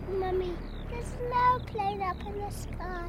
Mummy, there's no plane up in the sky.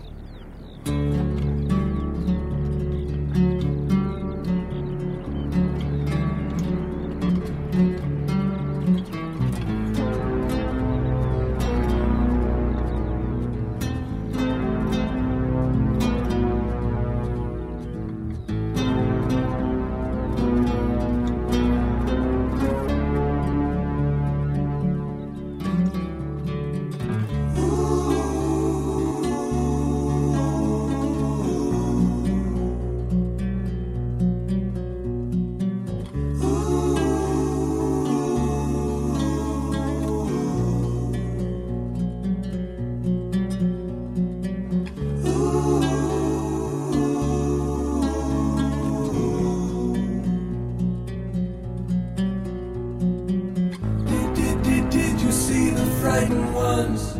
Frightened ones.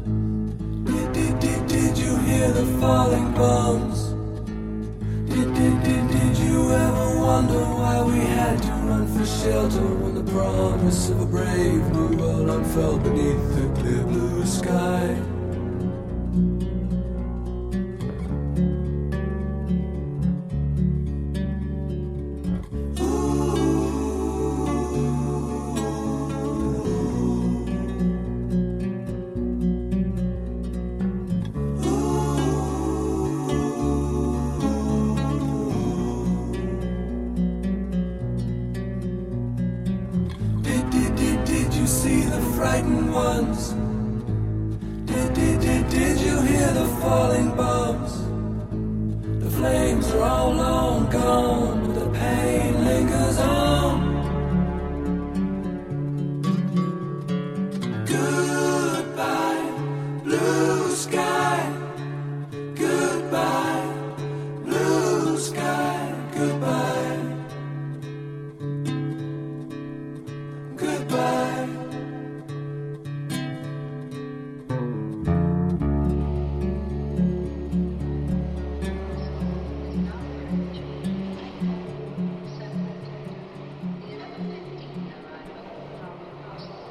Did you hear the falling bombs? Did you ever wonder why we had to run for shelter when the promise of a brave new world unfurled beneath the clear blue sky? Did you see the frightened ones? Did you hear the falling bombs? The flames are all long gone.